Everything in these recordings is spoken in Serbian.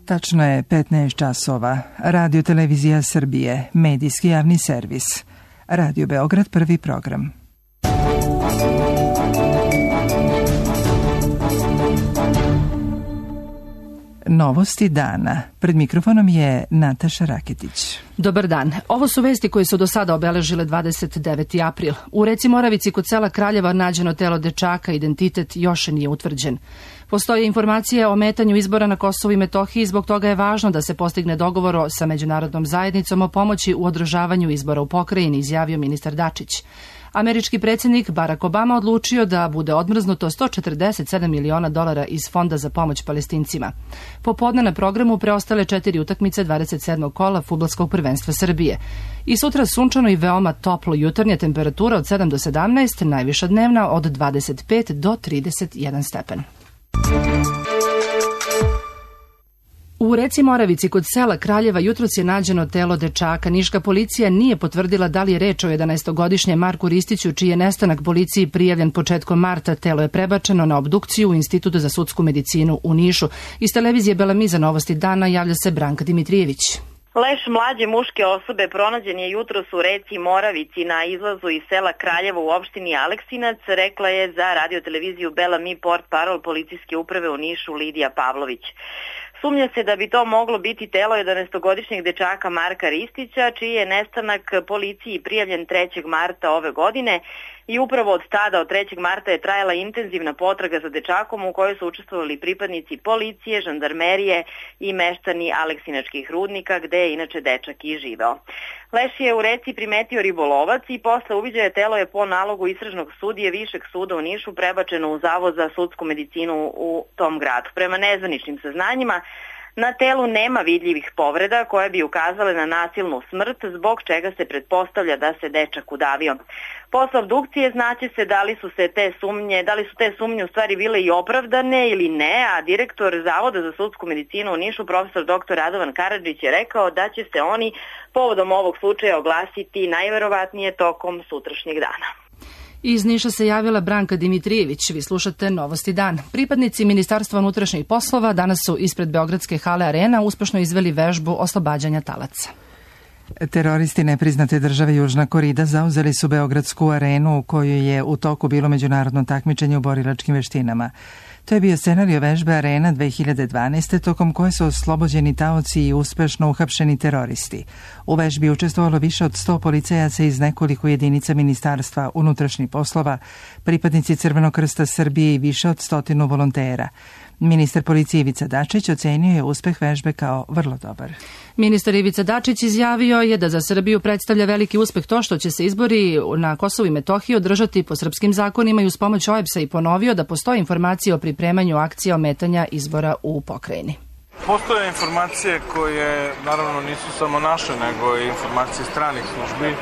Tačno je 15 časova. Radio Televizija Srbije, medijski javni servis. Radio Beograd, prvi program. Novosti dana. Pred mikrofonom je Nataša Raketić. Dobar dan. Ovo su vesti koje su do sada obeležile 29. april. U reci Moravici kod sela Kraljeva nađeno telo dečaka, identitet još nije utvrđen. Postoje informacije o ometanju izbora na Kosovu i Metohiji, zbog toga je važno da se postigne dogovor sa međunarodnom zajednicom o pomoći u održavanju izbora u pokrajini, izjavio ministar Dačić. Američki predsjednik Barack Obama odlučio da bude odmrznuto $147 miliona iz Fonda za pomoć Palestincima. Popodne na programu preostale 4 utakmice 27. kola fudbalskog prvenstva Srbije. I sutra sunčano i veoma toplo, jutarnja temperatura od 7 do 17, najviša dnevna od 25 do 31 stepen. U reci Moravici kod sela Kraljeva jutros je nađeno telo dečaka. Niška policija nije potvrdila da li je reč o 11-godišnjem Marku Ristiću, čiji je nestanak policiji prijavljen početkom marta. Telo je prebačeno na obdukciju u Institutu za sudsku medicinu u Nišu. Iz televizije Bela za Novosti dana javlja se Branka Dimitrijević. Leš mlađe muške osobe pronađen je jutros u reci Moravici na izlazu iz sela Kraljevo u opštini Aleksinac, rekla je za radio televiziju Bela port parol policijske uprave u Nišu Lidija Pavlović. Sumnja se da bi to moglo biti telo 11-godišnjeg dečaka Marka Ristića, čiji je nestanak policiji prijavljen 3. marta ove godine i upravo od tada, od 3. marta, je trajala intenzivna potraga za dečakom u kojoj su učestvovali pripadnici policije, žandarmerije i meštani Aleksinačkih rudnika, gde je inače dečak i živeo. Leš je u reci primetio ribolovac i posle uviđaja telo je po nalogu istražnog sudije Višeg suda u Nišu prebačeno u Zavod za sudsku medicinu u tom gradu. Prema nezvaničnim saznanjima, na telu nema vidljivih povreda koje bi ukazale na nasilnu smrt, zbog čega se pretpostavlja da se dečak udavio. Posle obdukcije znaće se da li su te sumnje u stvari bile i opravdane ili ne, a direktor Zavoda za sudsku medicinu u Nišu, profesor dr. Radovan Karadžić, je rekao da će se oni povodom ovog slučaja oglasiti najverovatnije tokom sutrašnjeg dana. Iz Niša se javila Branka Dimitrijević. Vi slušate Novosti dan. Pripadnici Ministarstva unutrašnjih poslova danas su ispred Beogradske hale Arena uspešno izveli vežbu oslobađanja talaca. Teroristi nepriznate države Južna Korida zauzeli su Beogradsku arenu u kojoj je u toku bilo međunarodno takmičenje u borilačkim veštinama. To je bio scenario vežbe Arena 2012. tokom koje su oslobođeni taoci i uspešno uhapšeni teroristi. U vežbi učestvovalo više od 100 policajaca iz nekoliko jedinica Ministarstva unutrašnjih poslova, pripadnici Crvenog krsta Srbije i više od 100 volontera. Ministar policije Ivica Dačić ocenio je uspeh vežbe kao vrlo dobar. Ministar Ivica Dačić izjavio je da za Srbiju predstavlja veliki uspeh to što će se izbori na Kosovu i Metohiji održati po srpskim zakonima i uz pomoć OEBS-a i ponovio da postoje informacije o pripremanju akcija ometanja izbora u pokrajini. Postoje informacije koje naravno nisu samo naše, nego i informacije stranih službi,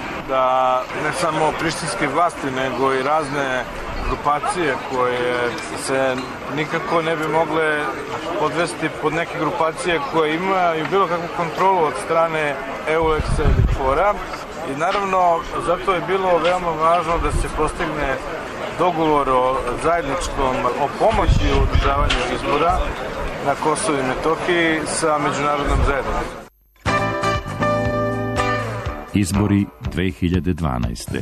da ne samo prištinske vlasti, nego i razne grupacije koje se nikako ne bi mogle podvesti pod neke grupacije koje imaju bilo kakvu kontrolu od strane EULEX-a ili KFOR-a. I naravno, zato je bilo veoma važno da se postigne dogovor o zajedničkom, o pomoći u održavanju izbora na Kosovu i Metohiji sa međunarodnom zajednicom. Izbori 2012.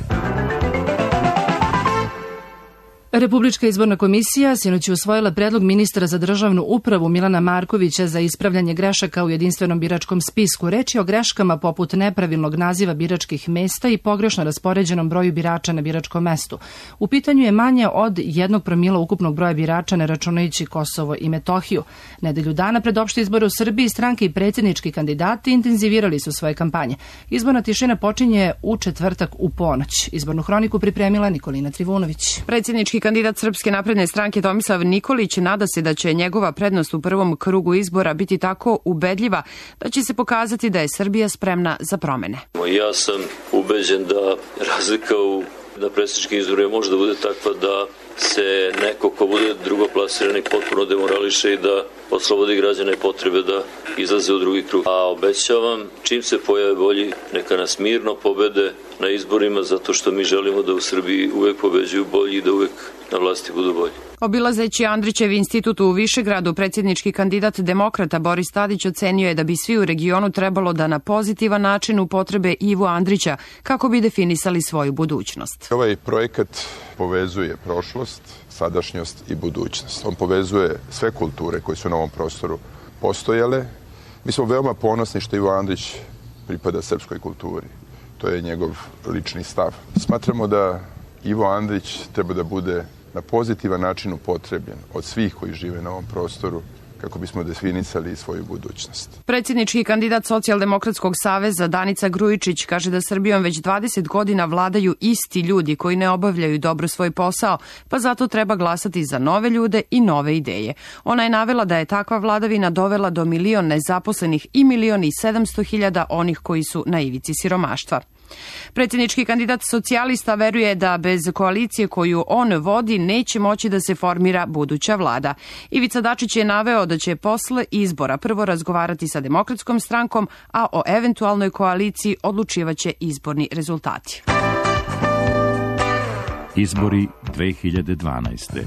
Republička izborna komisija sinoć je usvojila predlog ministra za državnu upravu Milana Markovića za ispravljanje grešaka u jedinstvenom biračkom spisku. Reč je o greškama poput nepravilnog naziva biračkih mesta i pogrešno raspoređenom broju birača na biračkom mestu. U pitanju je manje od 1 promila ukupnog broja birača, ne računajući Kosovo i Metohiju. Nedelju dana pred opšte izbore u Srbiji stranke i predsjednički kandidati intenzivirali su svoje kampanje. Izborna tišina počinje u četvrtak u ponoć. Izbornu hroniku pripremila Nikolina Trivunović. Predsjednički kandidat Srpske napredne stranke Tomislav Nikolić nada se da će njegova prednost u prvom krugu izbora biti tako ubedljiva da će se pokazati da je Srbija spremna za promene. Ja sam ubeđen da razlika na predsjedničkim izborima može da bude takva da se neko ko bude drugoplasirani potpuno demorališe i da oslobodi građane potrebe da izlaze u drugi krug. A obećavam, čim se pojave bolji, neka nas mirno pobede, na izborima zato što mi želimo da u Srbiji uvek pobeđuju bolji i da uvek na vlasti budu bolji. Obilazeći Andrićev institut u Višegradu, predsjednički kandidat demokrata Boris Tadić ocenio je da bi svi u regionu trebalo da na pozitivan način upotrebe Ivu Andrića kako bi definisali svoju budućnost. Ovaj projekat povezuje prošlost, sadašnjost i budućnost. On povezuje sve kulture koje su na ovom prostoru postojale. Mi smo veoma ponosni što Ivo Andrić pripada srpskoj kulturi. To je njegov lični stav. Smatramo da Ivo Andrić treba da bude na pozitivan način upotrebljen od svih koji žive na ovom prostoru kako bismo definisali svoju budućnost. Predsjednički kandidat Socijaldemokratskog saveza Danica Grujičić kaže da Srbijom već 20 godina vladaju isti ljudi koji ne obavljaju dobro svoj posao, pa zato treba glasati za nove ljude i nove ideje. Ona je navela da je takva vladavina dovela do 1.000.000 nezaposlenih i 1.700.000 onih koji su na ivici siromaštva. Predsjednički kandidat socijalista veruje da bez koalicije koju on vodi neće moći da se formira buduća vlada. Ivica Dačić je naveo da će posle izbora prvo razgovarati sa Demokratskom strankom, a o eventualnoj koaliciji odlučivaće izborni rezultati. Izbori 2012.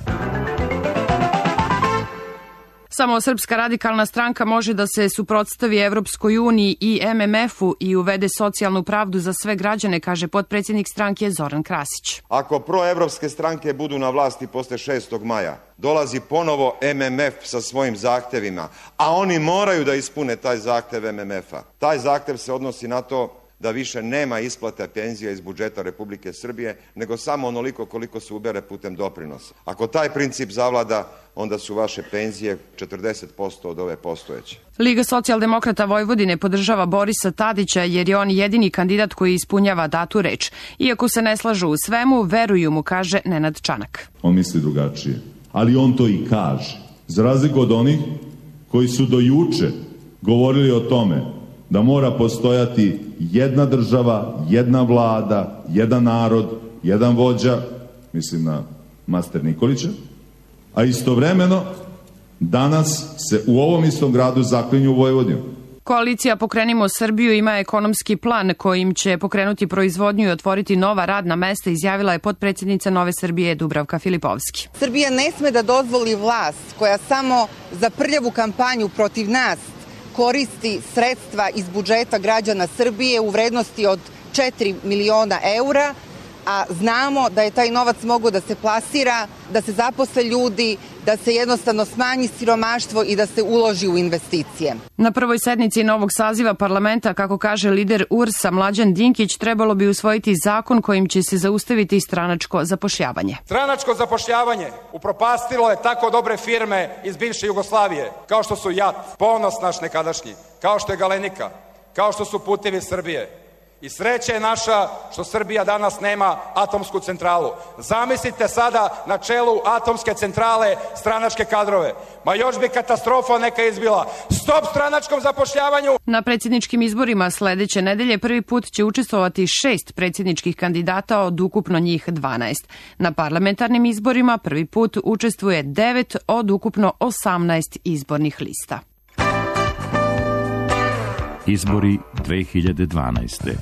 Samo Srpska radikalna stranka može da se suprotstavi Evropskoj uniji i MMF-u i uvede socijalnu pravdu za sve građane, kaže potpredsjednik stranke Zoran Krasić. Ako proevropske stranke budu na vlasti posle 6. maja, dolazi ponovo MMF sa svojim zahtevima, a oni moraju da ispune taj zahtev MMF-a. Taj zahtev se odnosi na to da više nema isplate penzija iz budžeta Republike Srbije, nego samo onoliko koliko se ubere putem doprinosa. Ako taj princip zavlada, onda su vaše penzije 40% od ove postojeće. Liga socijaldemokrata Vojvodine podržava Borisa Tadića jer je on jedini kandidat koji ispunjava datu reč. Iako se ne slažu u svemu, veruju mu, kaže Nenad Čanak. On misli drugačije, ali on to i kaže. Za razliku od onih koji su do juče govorili o tome da mora postojati jedna država, jedna vlada, jedan narod, jedan vođa, mislim na master Nikolića, a istovremeno danas se u ovom istom gradu zaklinju u Vojvodinu. Koalicija Pokrenimo Srbiju ima ekonomski plan kojim će pokrenuti proizvodnju i otvoriti nova radna mesta, izjavila je potpredsjednica Nove Srbije Dubravka Filipovski. Srbija ne sme da dozvoli vlast koja samo za prljavu kampanju protiv nas koristi sredstva iz budžeta građana Srbije u vrednosti od 4 miliona eura, a znamo da je taj novac mogao da se plasira, da se zaposle ljudi, da se jednostavno smanji siromaštvo i da se uloži u investicije. Na prvoj sednici novog saziva parlamenta, kako kaže lider URS-a Mlađan Dinkić, trebalo bi usvojiti zakon kojim će se zaustaviti stranačko zapošljavanje. Stranačko zapošljavanje upropastilo je tako dobre firme iz bivše Jugoslavije, kao što su JAT, Ponos naš nekadašnji, kao što je Galenika, kao što su Putevi Srbije. I sreća je naša što Srbija danas nema atomsku centralu. Zamislite sada na čelu atomske centrale stranačke kadrove. Ma još bi katastrofa neka izbila. Stop stranačkom zapošljavanju! Na predsjedničkim izborima sledeće nedelje prvi put će učestvovati 6 predsjedničkih kandidata od ukupno njih 12. Na parlamentarnim izborima prvi put učestvuje 9 od ukupno 18 izbornih lista. Izbori 2012.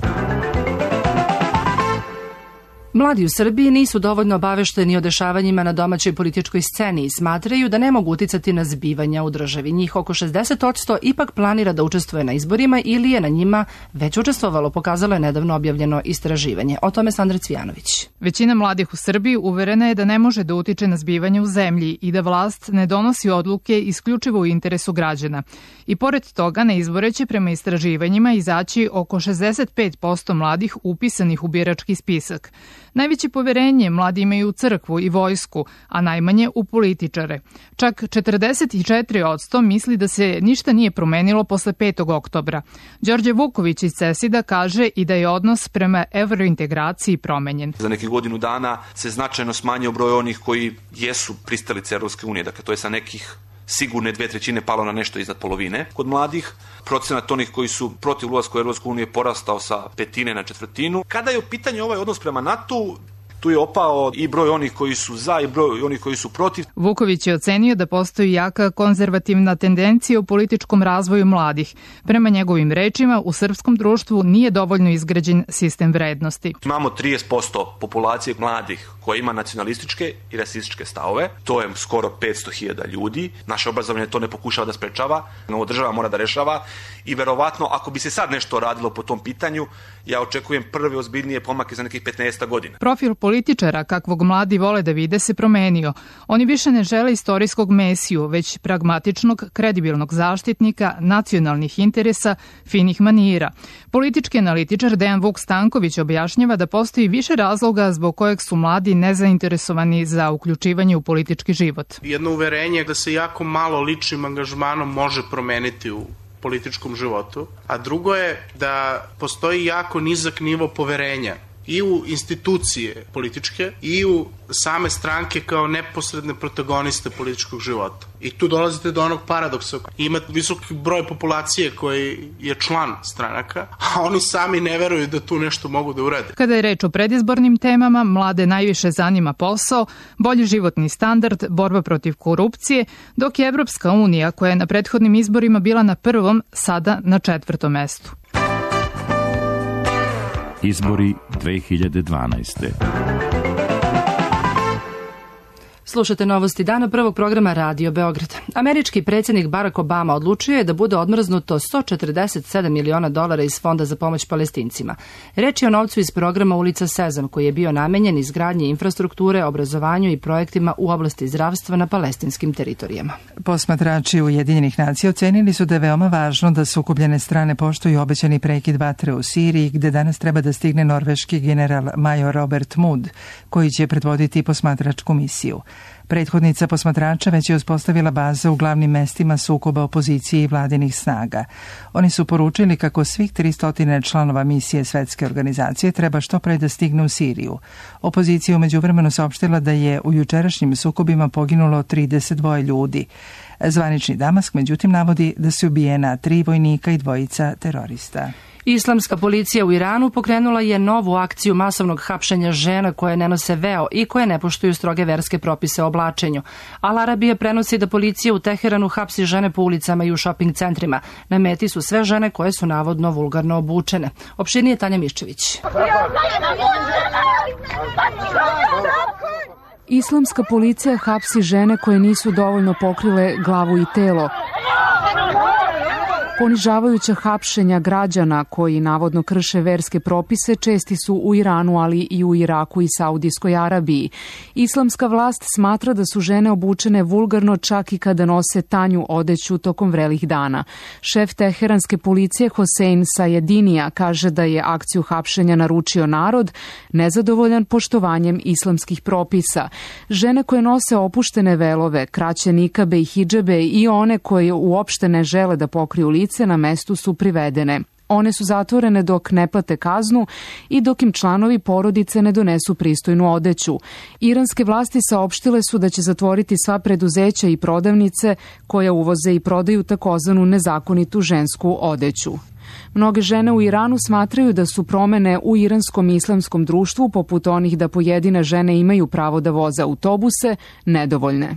Mladi u Srbiji nisu dovoljno obavešteni o dešavanjima na domaćoj političkoj sceni i smatraju da ne mogu uticati na zbivanja u državi. Njih oko 60% ipak planira da učestvuje na izborima ili je na njima već učestvovalo, pokazalo je nedavno objavljeno istraživanje. O tome Sandra Cvijanović. Većina mladih u Srbiji uverena je da ne može da utiče na zbivanje u zemlji i da vlast ne donosi odluke isključivo u interesu građana. I pored toga na izbore će prema istraživanjima izaći oko 65% mladih upisanih u birački spisak. Najveće poverenje mladi imaju u crkvu i vojsku, a najmanje u političare. Čak 44% misli da se ništa nije promenilo posle 5. oktobra. Đorđe Vuković iz CESID-a kaže i da je odnos prema evrointegraciji promenjen. Za nekih godinu dana se značajno smanjio broj onih koji jesu pristalice Evropske unije, dakle to je sa nekih sigurne 2/3 palo na nešto iznad polovine. Kod mladih procenat onih koji su protiv ulaska u Evropsku uniju je porastao sa 1/5 na 1/4. Kada je u pitanju ovaj odnos prema NATO, tu je opao i broj onih koji su za i broj onih koji su protiv. Vuković je ocenio da postoji jaka konzervativna tendencija u političkom razvoju mladih. Prema njegovim rečima, u srpskom društvu nije dovoljno izgrađen sistem vrednosti. Imamo 30% populacije mladih koja ima nacionalističke i rasističke stavove. To je skoro 500.000 ljudi. Naše obrazovanje to ne pokušava da sprečava, ovo država mora da rešava i verovatno ako bi se sad nešto radilo po tom pitanju, ja očekujem prve ozbiljnije pomake za nekih 15 godina. Profil političara, kakvog mladi vole da vide, se promenio. Oni više ne žele istorijskog mesiju, već pragmatičnog, kredibilnog zaštitnika nacionalnih interesa, finih manira. Politički analitičar Dejan Vuk Stanković objašnjava da postoji više razloga zbog kojeg su mladi nezainteresovani za uključivanje u politički život. Jedno uverenje je da se jako malo ličnim angažmanom može promeniti u političkom životu, a drugo je da postoji jako nizak nivo poverenja i u institucije političke i u same stranke kao neposredne protagoniste političkog života. I tu dolazite do onog paradoksa. Ima visoki broj populacije koji je član stranaka, a oni sami ne veruju da tu nešto mogu da urade. Kada je reč o predizbornim temama, mlade najviše zanima posao, bolji životni standard, borba protiv korupcije, dok je Evropska unija, koja je na prethodnim izborima bila na prvom, sada na 4. mestu. Izbori 2012. Slušate novosti dana prvog programa Radio Beograd. Američki predsjednik Barack Obama odlučio je da bude odmrznuto $147 miliona iz Fonda za pomoć Palestincima. Reč je o novcu iz programa Ulica Sezam, koji je bio namenjen izgradnji infrastrukture, obrazovanju i projektima u oblasti zdravstva na palestinskim teritorijama. Posmatrači Ujedinjenih nacija ocenili su da je veoma važno da sukobljene strane poštuju obećani prekid vatre u Siriji, gde danas treba da stigne norveški general major Robert Mood, koji će predvoditi posmatračku misiju. Prethodnica posmatrača već je uspostavila baze u glavnim mestima sukoba opozicije i vladinih snaga. Oni su poručili kako svih 300 članova misije Svetske organizacije treba što pre da stigne u Siriju. Opozicija umeđu vremenu saopštila da je u jučerašnjim sukobima poginulo 32 ljudi. Zvanični Damask međutim navodi da su ubijena 3 vojnika i 2 terorista. Islamska policija u Iranu pokrenula je novu akciju masovnog hapšenja žena koje ne nose veo i koje ne poštuju stroge verske propise o oblačenju. Al Arabija prenosi da policija u Teheranu hapsi žene po ulicama i u šoping centrima. Na meti su sve žene koje su navodno vulgarno obučene. Opširnije Tanja Miščević. Islamska policija hapsi žene koje nisu dovoljno pokrile glavu i telo. Ponižavajuća hapšenja građana koji navodno krše verske propise česti su u Iranu, ali i u Iraku i Saudijskoj Arabiji. Islamska vlast smatra da su žene obučene vulgarno čak i kada nose tanju odeću tokom vrelih dana. Šef teheranske policije Hosein Sajedinija kaže da je akciju hapšenja naručio narod, nezadovoljan poštovanjem islamskih propisa. Žene koje nose opuštene velove, kraće nikabe i hidžabe i one koje uopšte ne žele da pokriju lice na mestu su privedene. One su zatvorene dok ne plate kaznu i dok im članovi porodice ne donesu pristojnu odeću. Iranske vlasti saopštile su da će zatvoriti sva preduzeća i prodavnice koje uvoze i prodaju takozvanu nezakonitu žensku odeću. Mnoge žene u Iranu smatraju da su promene u iranskom islamskom društvu, poput onih da pojedine žene imaju pravo da voze autobuse, nedovoljne.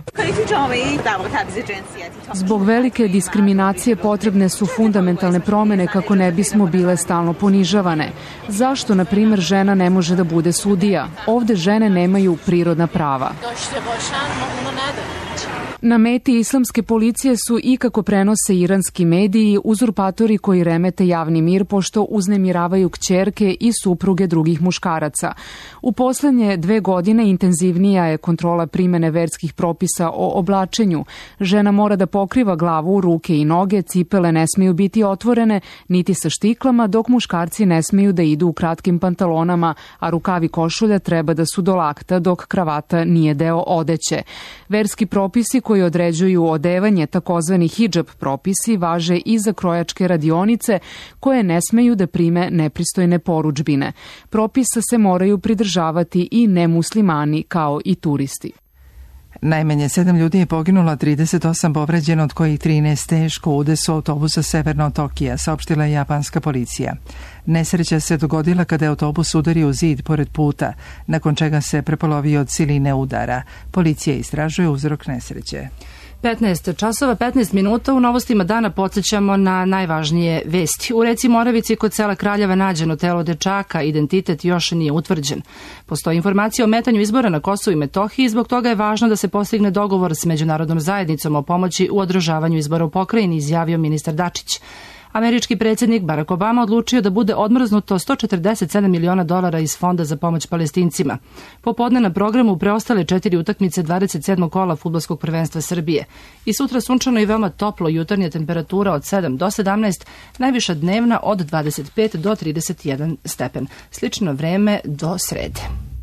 Zbog velike diskriminacije potrebne su fundamentalne promene kako ne bismo bile stalno ponižavane. Zašto, na primjer, žena ne može da bude sudija? Ovde žene nemaju prirodna prava. Na meti islamske policije su i, kako prenose iranski mediji, uzurpatori koji remete javni mir pošto uznemiravaju kćerke i supruge drugih muškaraca. U poslednje 2 godine intenzivnija je kontrola primene verskih propisa o oblačenju. Žena mora da pokriva glavu, ruke i noge, cipele ne smeju biti otvorene niti sa štiklama, dok muškarci ne smeju da idu u kratkim pantalonama, a rukavi košulja treba da su do lakta, dok kravata nije deo odeće. Verski propisi koji određuju odevanje, takozvani hidžab propisi, važe i za krojačke radionice koje ne smeju da prime nepristojne porudžbine. Propisa se moraju pridržavati i nemuslimani kao i turisti. Najmanje 7 ljudi je poginulo, 38 povređeno, od kojih 13 teško u udesu autobusa severno od Tokija, saopštila je japanska policija. Nesreća se dogodila kada je autobus udario u zid pored puta, nakon čega se prepolovio od siline udara. Policija istražuje uzrok nesreće. 15 časova, 15 minuta. U novostima dana podsjećamo na najvažnije vesti. U reci Moravici kod sela Kraljeva nađeno telo dečaka, identitet još nije utvrđen. Postoji informacija o metanju izbora na Kosovu i Metohiji i zbog toga je važno da se postigne dogovor s međunarodnom zajednicom o pomoći u održavanju izbora u pokrajini, izjavio ministar Dačić. Američki predsjednik Barack Obama odlučio da bude odmrznuto $147 miliona iz Fonda za pomoć Palestincima. Popodne na programu preostale 4 utakmice 27. kola fudbalskog prvenstva Srbije. I sutra sunčano i veoma toplo, jutarnja temperatura od 7 do 17, najviša dnevna od 25 do 31 stepen. Slično vreme do srede.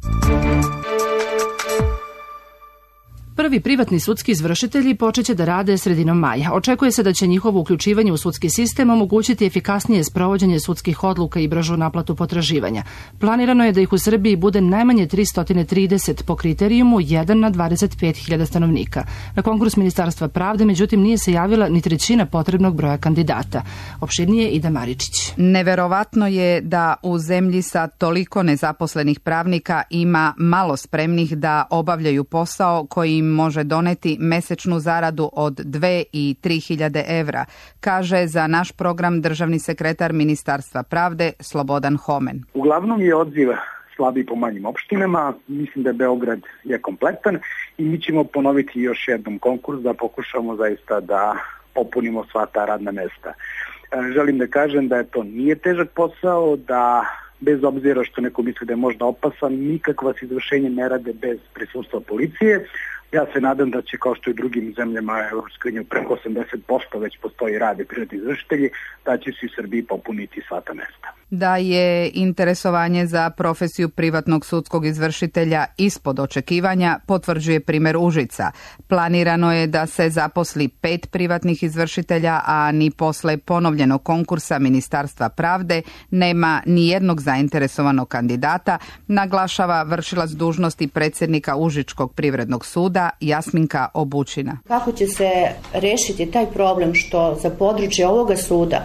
Prvi privatni sudski izvršitelji počeće da rade sredinom maja. Očekuje se da će njihovo uključivanje u sudski sistem omogućiti efikasnije sprovođenje sudskih odluka i bržu naplatu potraživanja. Planirano je da ih u Srbiji bude najmanje 330 po kriterijumu 1 na 25.000 stanovnika. Na konkurs Ministarstva pravde, međutim, nije se javila ni trećina potrebnog broja kandidata. Opširnije Ida Maričić. Neverovatno je da u zemlji sa toliko nezaposlenih pravnika ima malo spremnih da obavljaju posao koji im može doneti mesečnu zaradu od 2 i 3.000 evra, kaže za naš program državni sekretar Ministarstva pravde Slobodan Homen. Uglavnom je odziv slabiji po manjim opštinama, mislim da Beograd je kompletan i mi ćemo ponoviti još jednom konkurs da pokušamo zaista da popunimo sva ta radna mesta. Želim da kažem da to nije težak posao, da bez obzira što neko misli da je možda opasan, nikakva se izvršenje ne rade bez prisustva policije. Ja se nadam da će, kao što i u drugim zemljama EU, preko 80% već postoji rade privatni izvršitelji, da će se u Srbiji popuniti sva ta mesta. Da je interesovanje za profesiju privatnog sudskog izvršitelja ispod očekivanja, potvrđuje primjer Užica. Planirano je da se zaposli 5 privatnih izvršitelja, a ni posle ponovljenog konkursa Ministarstva pravde nema ni jednog zainteresovanog kandidata, naglašava vršilac dužnosti predsjednika Užičkog privrednog suda Jasminka Obučina. Kako će se rešiti taj problem što za područje ovoga suda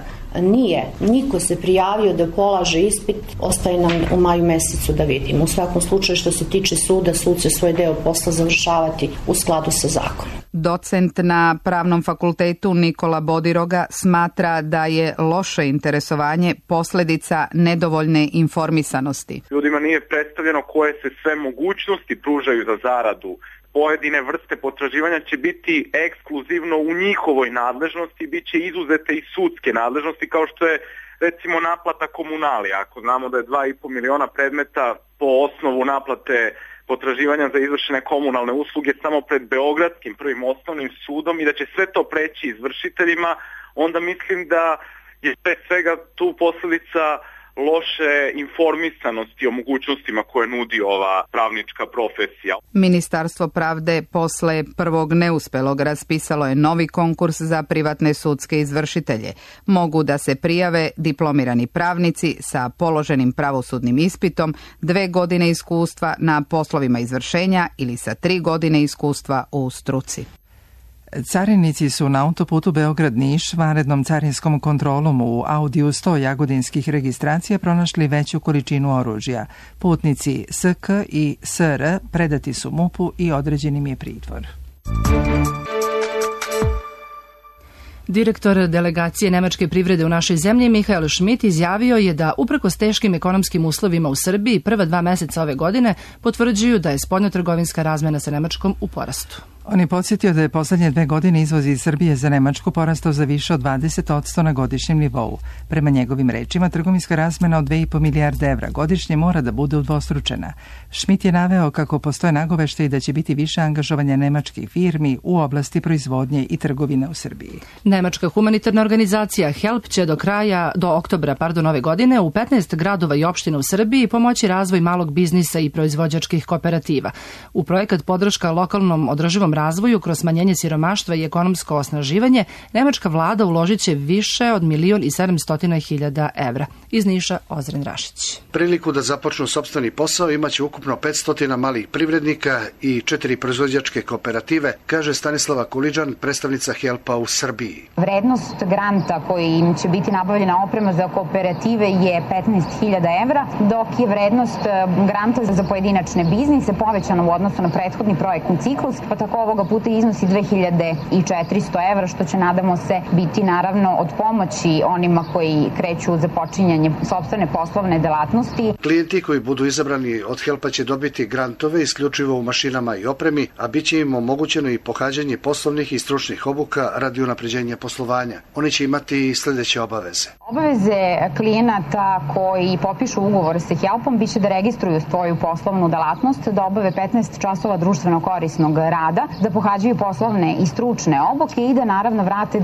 niko se prijavio da polaže ispit, ostaje nam u maju mesecu da vidimo. U svakom slučaju što se tiče suda, sud će svoj deo posla završavati u skladu sa zakonom. Docent na Pravnom fakultetu Nikola Bodiroga smatra da je loše interesovanje posljedica nedovoljne informisanosti. Ljudima nije predstavljeno koje se sve mogućnosti pružaju za zaradu. Pojedine vrste potraživanja će biti ekskluzivno u njihovoj nadležnosti, bit će izuzete i sudske nadležnosti, kao što je recimo naplata komunalija. Ako znamo da je 2,5 miliona predmeta po osnovu naplate potraživanja za izvršene komunalne usluge samo pred Beogradskim prvim osnovnim sudom i da će sve to preći izvršiteljima, onda mislim da je pre svega tu posljedica loše informisanosti o mogućnostima koje nudi ova pravnička profesija. Ministarstvo pravde posle prvog neuspelog raspisalo je novi konkurs za privatne sudske izvršitelje. Mogu da se prijave diplomirani pravnici sa položenim pravosudnim ispitom, 2 godine iskustva na poslovima izvršenja ili sa 3 godine iskustva u struci. Carinici su na autoputu Beograd-Niš vanrednom carinskom kontrolom u Audiju 100 jagodinskih registracija pronašli veću količinu oružja. Putnici SK i SR predati su MUP-u i određen im je pritvor. Direktor delegacije nemačke privrede u našoj zemlji Michael Schmidt izjavio je da uprkos teškim ekonomskim uslovima u Srbiji prva 2 meseca ove godine potvrđuju da je spoljnotrgovinska razmena sa Nemačkom u porastu. On je podsjetio da je poslednje 2 godine izvoz iz Srbije za Nemačku porastao za više od 20% na godišnjem nivou. Prema njegovim rečima, trgovinska razmena od 2,5 milijarde evra godišnje mora da bude udvostručena. Schmidt je naveo kako postoje nagoveštaji da će biti više angažovanja nemačkih firmi u oblasti proizvodnje i trgovine u Srbiji. Nemačka humanitarna organizacija HELP će do oktobra ove godine u 15 gradova i opština u Srbiji pomoći razvoj malog biznisa i proizvođačkih kooperativa. U projekat podrška lokalnom održivom razvoju kroz smanjenje siromaštva i ekonomsko osnaživanje, nemačka vlada uložit će više od 1.700.000 evra. Iz Niša Ozren Rašić. Priliku da započnu sopstveni posao imaće ukupno 500 malih privrednika i 4 proizvođačke kooperative, kaže Stanislava Kuliđan, predstavnica HELP-a u Srbiji. Vrednost granta kojim će biti nabavljena oprema za kooperative je 15.000 evra, dok je vrednost granta za pojedinačne biznise povećana u odnosu na prethodni projektni ciklus, pa tako ovoga puta iznosi 2.400 evra, što će, nadamo se, biti naravno od pomoći onima koji kreću u započinjanje sopstvene poslovne delatnosti. Klijenti koji budu izabrani od HELP-a će dobiti grantove isključivo u mašinama i opremi, a bit će im omogućeno i pohađanje poslovnih i stručnih obuka radi unapređenja poslovanja. Oni će imati sljedeće obaveze. Obaveze klijenata koji potpišu ugovor sa HELP-om biće da registruju svoju poslovnu delatnost, da obave 15 časova društveno korisnog rada, da pohađaju poslovne i stručne obuke i da naravno vrate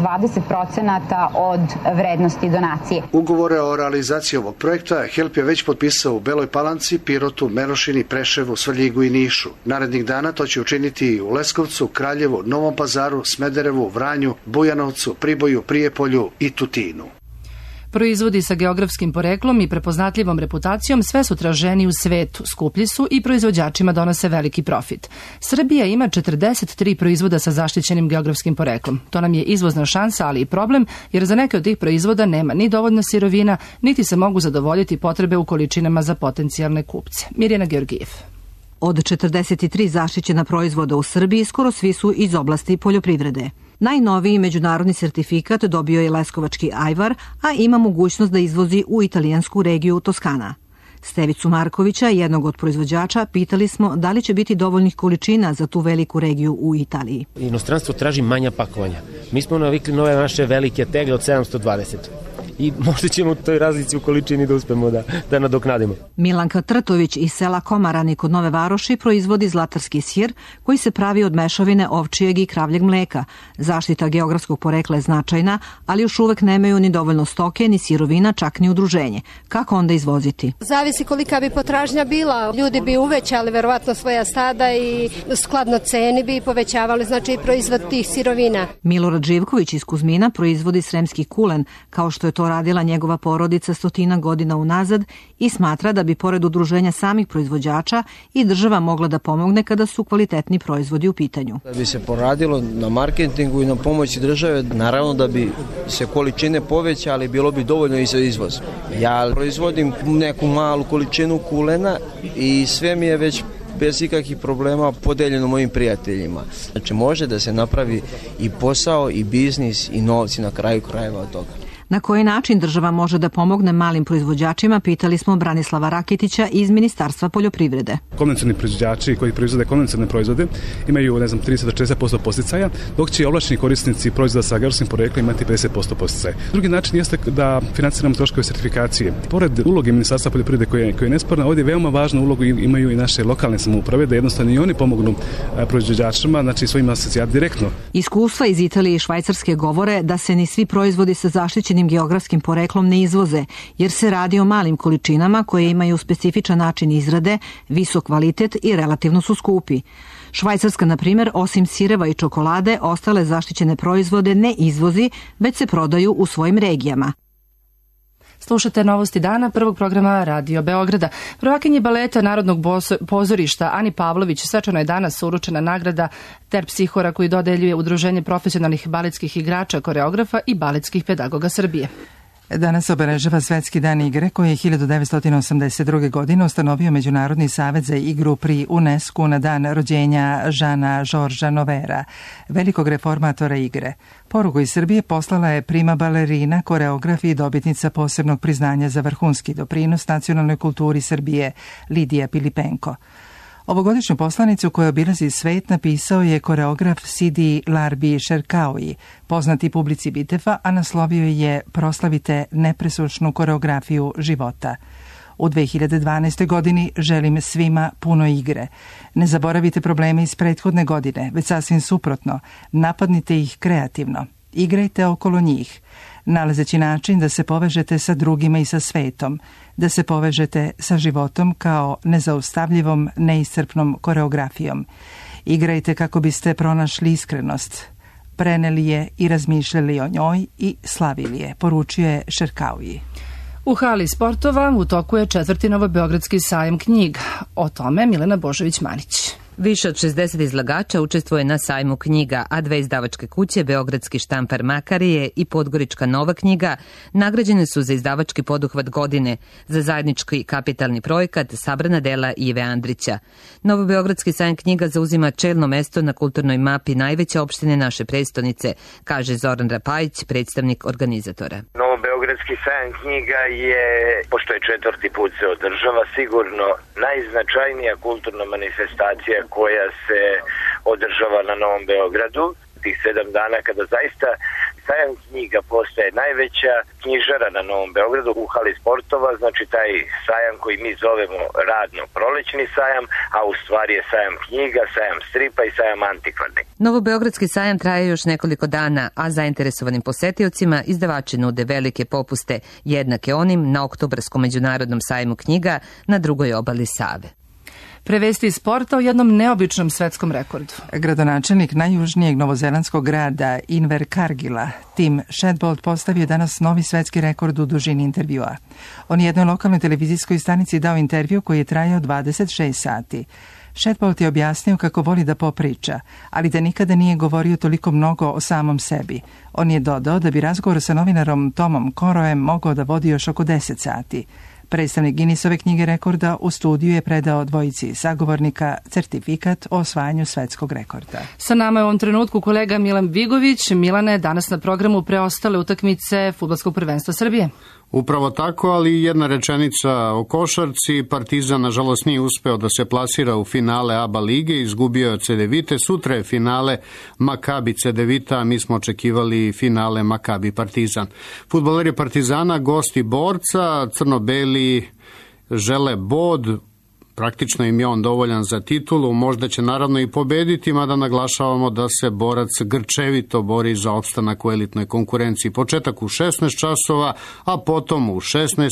20% od vrednosti donacije. Ugovore o realizaciji ovog projekta HELP je već potpisao u Beloj Palanci, Pirotu, Merošini, Preševu, Svrljigu i Nišu. Narednih dana to će učiniti i u Leskovcu, Kraljevu, Novom Pazaru, Smederevu, Vranju, Bujanovcu, Priboju, Prijepolju i Tutinu. Proizvodi sa geografskim poreklom i prepoznatljivom reputacijom sve su traženi u svetu, skuplji su i proizvođačima donose veliki profit. Srbija ima 43 proizvoda sa zaštićenim geografskim poreklom. To nam je izvozna šansa, ali i problem, jer za neke od tih proizvoda nema ni dovoljno sirovina, niti se mogu zadovoljiti potrebe u količinama za potencijalne kupce. Mirjana Georgijev. Od 43 zaštićena proizvoda u Srbiji skoro svi su iz oblasti poljoprivrede. Najnoviji međunarodni sertifikat dobio je leskovački ajvar, a ima mogućnost da izvozi u italijansku regiju Toskana. Stevicu Markovića, jednog od proizvođača, pitali smo da li će biti dovoljnih količina za tu veliku regiju u Italiji. Inostranstvo traži manja pakovanja. Mi smo navikli nove naše velike tegle od 720. I možda ćemo u toj razlici u količini da uspemo da nadoknadimo. Milanka Trtović iz sela Komarani kod Nove Varoši proizvodi zlatarski sir koji se pravi od mešavine ovčijeg i kravljeg mleka. Zaštita geografskog porekla je značajna, ali još uvek nemaju ni dovoljno stoke, ni sirovina, čak ni udruženje. Kako onda izvoziti? Zavisi kolika bi potražnja bila. Ljudi bi uvećali verovatno svoja stada i skladno ceni bi povećavali, znači, proizvod tih sirovina. Milorad Živković iz Kuzmina proizvodi sremski kulen, kao što je to radila njegova porodica 100 godina unazad, i smatra da bi pored udruženja samih proizvođača i država mogla da pomogne kada su kvalitetni proizvodi u pitanju. Da bi se poradilo na marketingu i na pomoći države, naravno da bi se količine povećale, bilo bi dovoljno i za izvoz. Ja proizvodim neku malu količinu kulena i sve mi je već bez ikakvih problema podeljeno mojim prijateljima. Znači može da se napravi i posao i biznis i novci na kraju krajeva od toga. Na koji način država može da pomogne malim proizvođačima, pitali smo Branislava Rakitića iz Ministarstva poljoprivrede. Konvencionalni proizvođači koji proizvode konvencionalne proizvode imaju 30-40% podsticaja, dok će ovlašćeni korisnici proizvoda sa geografskim poreklom imati 50% podsticaja. Drugi način jeste da financiramo troškove sertifikacije. Pored uloge Ministarstva poljoprivrede koja je nesporna, ovdje veoma važnu ulogu imaju i naše lokalne samouprave, da jednostavno i oni pomognu proizvođačima, znači svojim asocijacijama direktno. Iskustva iz Italije i Švajcarske govore da se ni svi proizvodi sa zaštićenim geografskim poreklom ne izvoze, jer se radi o malim količinama koje imaju specifičan način izrade, visok kvalitet i relativno su skupi. Švajcarska, na primjer, osim sireva i čokolade, ostale zaštićene proizvode ne izvozi, već se prodaju u svojim regijama. Slušate Novosti dana, prvog programa Radio Beograda. Prvakinji baleta Narodnog pozorišta Ani Pavlović svečano je danas uručena nagrada Terpsihora koji dodeljuje Udruženje profesionalnih baletskih igrača, koreografa i baletskih pedagoga Srbije. Danas obeležava Svetski dan igre koji je 1982. godine ustanovio Međunarodni savet za igru pri UNESCO na dan rođenja Žana Žorža Novera, velikog reformatora igre. Poruku iz Srbije poslala je prima balerina, koreograf i dobitnica posebnog priznanja za vrhunski doprinos nacionalnoj kulturi Srbije Lidija Pilipenko. Ovogodišnju poslanicu koja obilazi svet napisao je koreograf Sidi Larbi Šerkaoui, poznati publici Bitefa, a naslovio je Proslavite nepresušnu koreografiju života. U 2012. godini želim svima puno igre. Ne zaboravite probleme iz prethodne godine, već sasvim suprotno. Napadnite ih kreativno. Igrajte okolo njih, nalazeći način da se povežete sa drugima i sa svetom, da se povežete sa životom kao nezaustavljivom, neiscrpnom koreografijom. Igrajte kako biste pronašli iskrenost, preneli je i razmišljali o njoj i slavili je, poručio je Šerkauji. U hali sportova u toku je 4. Novobeogradski sajam knjiga. O tome Milena Božović-Manić. Više od 60 izlagača učestvuje na sajmu knjiga, a 2 izdavačke kuće, Beogradski štampar Makarije i Podgorička Nova knjiga, nagrađene su za izdavački poduhvat godine, za zajednički kapitalni projekat Sabrana dela Ive Andrića. Novobeogradski sajam knjiga zauzima čelno mesto na kulturnoj mapi najveće opštine naše prestonice, kaže Zoran Rapajić, predstavnik organizatora. Novobeogradski sajam knjiga je, pošto je 4. put se održava, sigurno najznačajnija kulturna manifestacija koja se održava na Novom Beogradu. Tih 7 dana kada zaista sajam knjiga postaje najveća knjižara na Novom Beogradu u hali sportova, znači taj sajam koji mi zovemo radno prolećni sajam, a u stvari je sajam knjiga, sajam stripa i sajam antikvarni. Novobeogradski sajam traje još nekoliko dana, a zainteresovanim posetiocima izdavači nude velike popuste, jednake onim na Oktobarskom međunarodnom sajmu knjiga na drugoj obali Save. Prevesti iz sporta o jednom neobičnom svetskom rekordu. Gradonačelnik najjužnijeg novozelandskog grada Invercargilla, Tim Shadbolt, postavio danas novi svetski rekord u dužini intervjua. On je jednoj lokalnoj televizijskoj stanici dao intervju koji je trajao 26 sati. Shadbolt je objasnio kako voli da popriča, ali da nikada nije govorio toliko mnogo o samom sebi. On je dodao da bi razgovor sa novinarom Tomom Coroem mogao da vodi još oko 10 sati. Predstavnik Guinnessove knjige rekorda u studiju je predao dvojici sagovornika certifikat o osvajanju svetskog rekorda. Sa nama je u ovom trenutku kolega Milan Vigović. Milane, danas na programu preostale utakmice Fudbalskog prvenstva Srbije. Upravo tako, ali jedna rečenica o košarci. Partizan nažalost nije uspeo da se plasira u finale ABA lige, izgubio je od Cedevite. Sutra je finale Makabi Cedevita, a mi smo očekivali finale Makabi Partizan. Fudbaleri Partizana, gosti borca, crno-beli žele bod, praktično im je on dovoljan za titulu, možda će naravno i pobediti, mada naglašavamo da se borac grčevito bori za opstanak u elitnoj konkurenciji. Početak u 16 časova, a potom u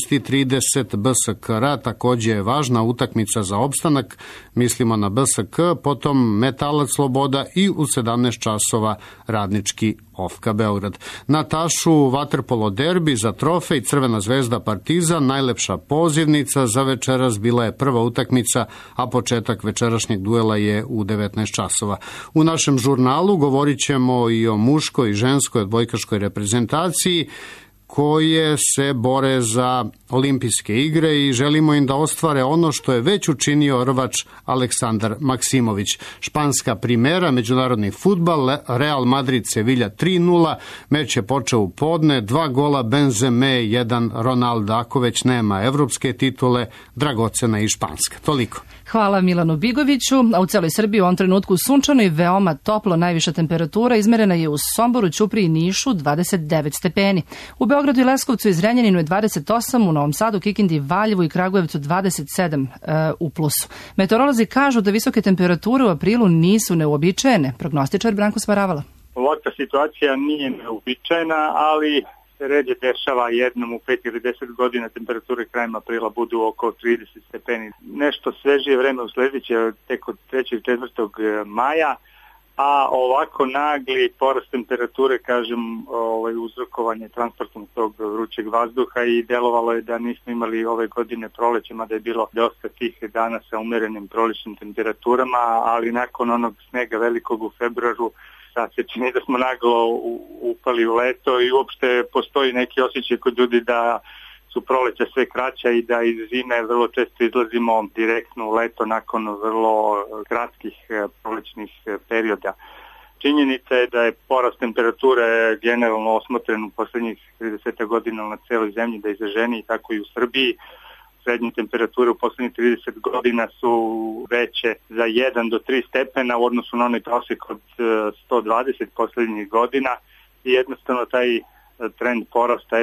16:30 BSK, također je važna utakmica za opstanak, mislimo na BSK, potom Metalac Sloboda i u 17 časova Radnički Ofka Beograd. Na tašu vaterpolo derbi za trofej Crvena zvezda Partizan, najlepša pozivnica za večeras bila je prva utakmica, a početak večerašnjeg duela je u 19 časova. U našem žurnalu govorit ćemo i o muškoj i ženskoj odbojkaškoj reprezentaciji koje se bore za olimpijske igre i želimo im da ostvare ono što je već učinio rvač Aleksandar Maksimović. Španska primera, međunarodni fudbal, Real Madrid Sevilla 3:0, meč je počeo u podne, 2 gola Benzeme, 1 Ronaldo. Ako već nema evropske titule, dragocena i španska. Toliko. Hvala Milanu Bigoviću, a u celoj Srbiji u ovom trenutku sunčano i veoma toplo. Najviša temperatura izmerena je u Somboru, Ćupriji i Nišu 29 stepeni. U Beogradu i Leskovcu i Zrenjaninu je 28, u Novom Sadu, Kikindi, Valjevu i Kragujevcu 27 u plusu. Meteorolozi kažu da visoke temperature u aprilu nisu neuobičajene. Prognostičar Branko Smaravala. Ovakva situacija nije neuobičajena, ali se ređe dešava jednom u 5 ili 10 godina temperature krajem aprila budu oko 30 stepeni. Nešto svežije vreme usledeće tek od 3. i 4. maja, a ovako nagli porast temperature, kažem, uzrokovanje transportom tog vrućeg vazduha i delovalo je da nismo imali ove godine proleće, mada je bilo dosta tih dana sa umerenim prolećnim temperaturama, ali nakon onog snega velikog u februaru sad se čini da smo naglo upali u leto i uopšte postoji neki osjećaj kod ljudi da su proleća sve kraća i da iz zime vrlo često izlazimo direktno u leto nakon vrlo kratkih prolećnih perioda. Činjenica je da je porast temperature generalno osmotren u poslednjih 30 godina na celoj zemlji, da je izraženiji tako i u Srbiji. Srednje temperature u poslednjih 30 godina su veće za 1 do 3 stepena u odnosu na onaj prosjek od 120 poslednjih godina i jednostavno taj trend porasta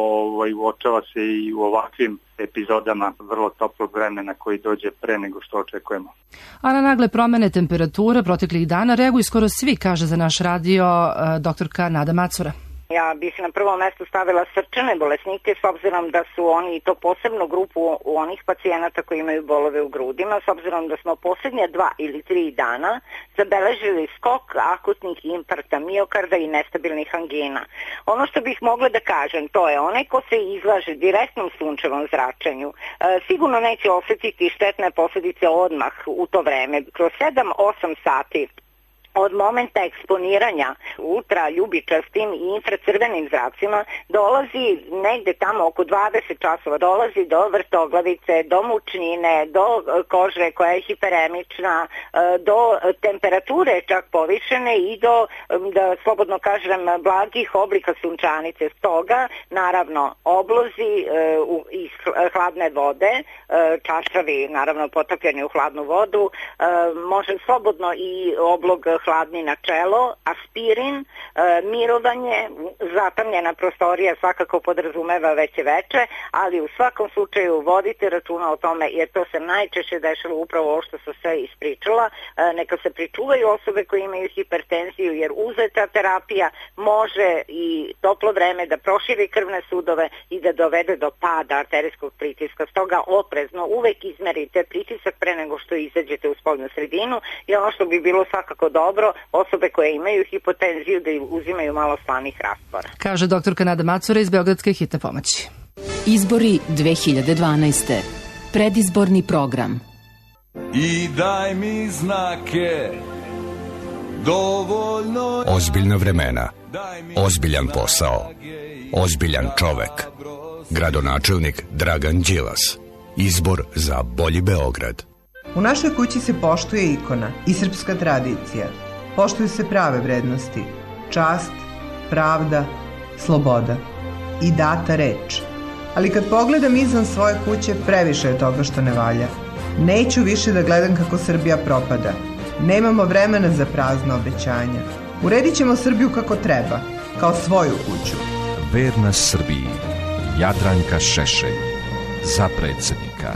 uočava se i u ovakvim epizodama vrlo toplog vremena koji dođe pre nego što očekujemo. A na nagle promene temperature proteklih dana reaguju skoro svi, kaže za naš radio doktorka Nada Macura. Ja bih na prvo mesto stavila srčane bolesnike, s obzirom da su oni to posebnu grupu onih pacijenata koji imaju bolove u grudima, s obzirom da smo posljednje 2 ili 3 dana zabeležili skok akutnih infarkta miokarda i nestabilnih angina. Ono što bih mogla da kažem, to je onaj ko se izlaže direktnom sunčevom zračenju, sigurno neće osjetiti štetne posljedice odmah u to vreme. Kroz 7-8 sati od momenta eksponiranja ultraljubičastim i infracrvenim zracima dolazi negde tamo oko 20 časova, dolazi do vrtoglavice, do mučnine, do kože koja je hiperemična, do temperature čak povišene i do, da slobodno kažem, blagih oblika sunčanice. Stoga, naravno, oblozi iz hladne vode, čašavi, naravno potopljeni u hladnu vodu, može slobodno i oblog hladni na čelo, aspirin, mirovanje, zatamljena prostorija svakako podrazumeva veće veče, ali u svakom slučaju vodite računa o tome, jer to se najčešće dešava upravo ovo što sam sve ispričala. Neka se pričuvaju osobe koje imaju hipertenziju, jer uzeta terapija može i toplo vreme da proširi krvne sudove i da dovede do pada arterijskog pritiska. Stoga oprezno uvek izmerite pritisak pre nego što izađete u spoljnu sredinu i ono što bi bilo svakako dobro, osobe koje imaju hipotenziju da uzimaju malo slanih rastvora. Kaže doktorka Nada Macura iz Beogradske hitne pomoći. Izbori 2012. Predizborni program. I daj mi znake, dovoljno... Ozbiljna vremena, ozbiljan posao, ozbiljan čovek. Gradonačelnik Dragan Đilas. Izbor za bolji Beograd. U našoj kući se poštuje ikona i srpska tradicija. Poštuju se prave vrednosti, čast, pravda, sloboda i data reč. Ali kad pogledam izvan svoje kuće, previše je toga što ne valja. Neću više da gledam kako Srbija propada. Nemamo vremena za prazna obećanja. Uredit ćemo Srbiju kako treba, kao svoju kuću. Verna Srbiji, Jadranka Šešelj, za predsjednika.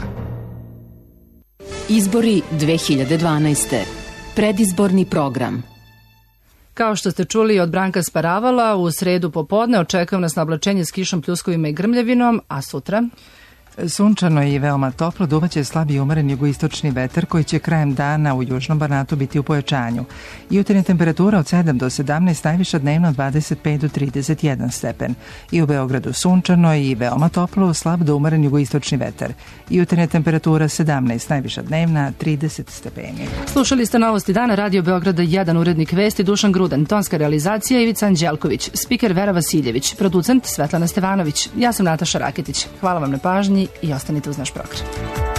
Izbori 2012. Predizborni program. Kao što ste čuli od Branka Sparavala, u sredu popodne očekuje nas na oblačenje s kišom, pljuskovima i grmljavinom, a sutra? Sunčano i veoma toplo, duvaće slab i umeren jugoistočni vetar koji će krajem dana u južnom Banatu biti u pojačanju. Jutarnja temperatura od 7 do 17, najviša dnevno 25 do 31 stepen. I u Beogradu sunčano i veoma toplo, slab do umeren jugoistočni vetar. Jutarnja temperatura 17, najviša dnevna 30 stepeni. Slušali ste Novosti dana, Radio Beograda 1, urednik vesti Dušan Grudan, tonska realizacija Ivica Anđelković, spiker Vera Vasiljević, producent Svetlana Stevanović. Ja sam Nataša Raketić. Hvala vam na pažnji i ostanite uz naš program.